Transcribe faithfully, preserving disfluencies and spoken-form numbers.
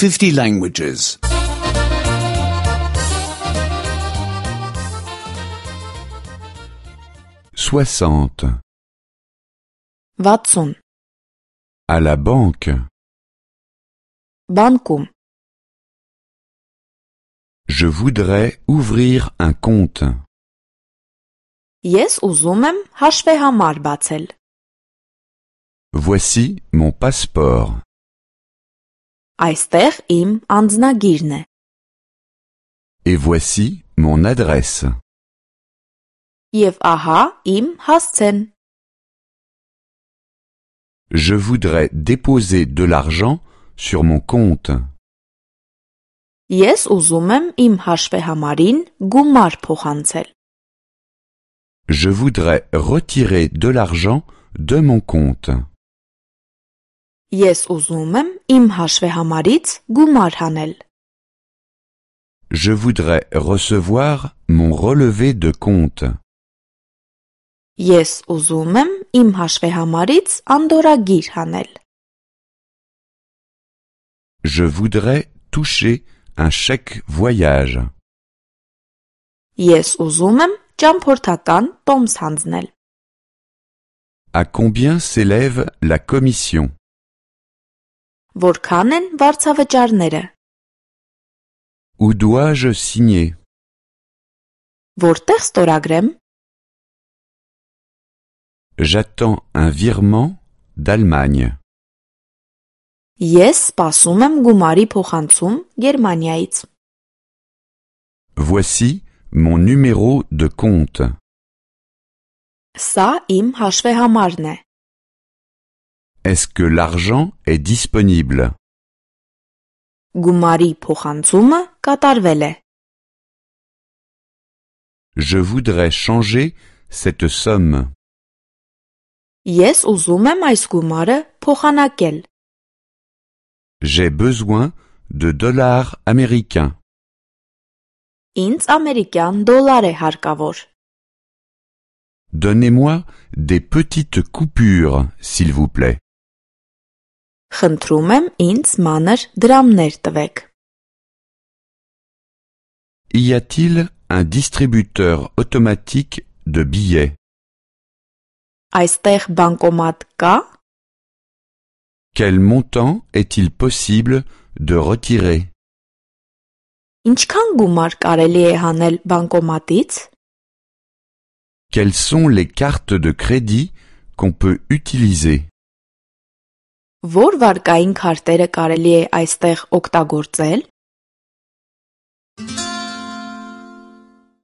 fifty languages. Soixante. վաթսուն À la banque. բանկում Je voudrais ouvrir un compte. Ես ուզում եմ հաշվեհամար բացել Voici mon passeport. Այստեղ իմ անձնագիրն է Et voici mon adresse. Եվ ահա իմ հասցեն Je voudrais déposer de l'argent sur mon compte. Ես ուզում եմ իմ հաշվեհամարին գումար փոխանցել Je voudrais retirer de l'argent de mon compte. Ես ուզում եմ իմ հաշվեհամարից գումար հանել Je voudrais recevoir mon relevé de compte. Ես ուզում եմ իմ հաշվեհամարից անդորրագիր հանել Je voudrais toucher un chèque voyage. Ես ուզում եմ ճամփորդական տոմս հանձնել À combien s'élève la commission? Որքան են վարձավճարները Où dois-je signer? Որտեղ ստորագրեմ J'attends un virement d'Allemagne. Ես սպասում եմ գումարի փոխանցում Գերմանիայից Voici mon numéro de compte. Սա իմ հաշվեհամարն է Est-ce que l'argent est disponible? Գումարի փոխանցումը կատարվել է Je voudrais changer cette somme. Ես ուզում եմ այս գումարը փոխանակել J'ai besoin de dollars américains. Ինձ ամերիկյան դոլար է հարկավոր Donnez-moi des petites coupures, s'il vous plaît. Խնդրում եմ ինձ մանր դրամներ տվեք Y a-t-il un distributeur automatique de billets? Այստեղ բանկոմատ կա Quel montant est-il possible de retirer? Ինչքան գումար կարելի է հանել բանկոմատից Quelles sont les cartes de crédit qu'on peut utiliser? Որ վարկային քարտերը կարելի է այստեղ օգտագործել